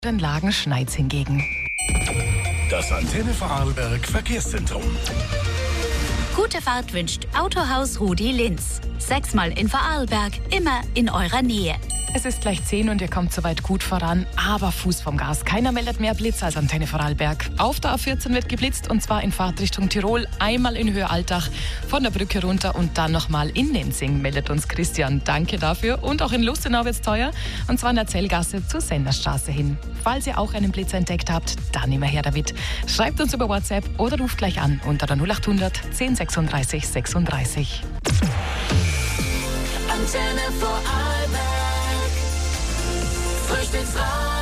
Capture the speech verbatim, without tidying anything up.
In Lagen schneit's hingegen. Das Antenne Vorarlberg Verkehrszentrum. Gute Fahrt wünscht Autohaus Rudi Linz. Sechsmal in Vorarlberg, immer in eurer Nähe. Es ist gleich zehn und ihr kommt soweit gut voran, aber Fuß vom Gas. Keiner meldet mehr Blitz als Antenne Vorarlberg. Auf der A vierzehn wird geblitzt und zwar in Fahrtrichtung Tirol, einmal in Höhe Altach, von der Brücke runter und dann nochmal in Nenzing, meldet uns Christian. Danke dafür. Und auch in Lustenau wird's teuer, und zwar in der Zellgasse zur Senderstraße hin. Falls ihr auch einen Blitz entdeckt habt, dann immer her damit. Schreibt uns über WhatsApp oder ruft gleich an unter der null acht hundert zehn sechsunddreißig sechsunddreißig. Antenne Vorarlberg. Frühstücksradio.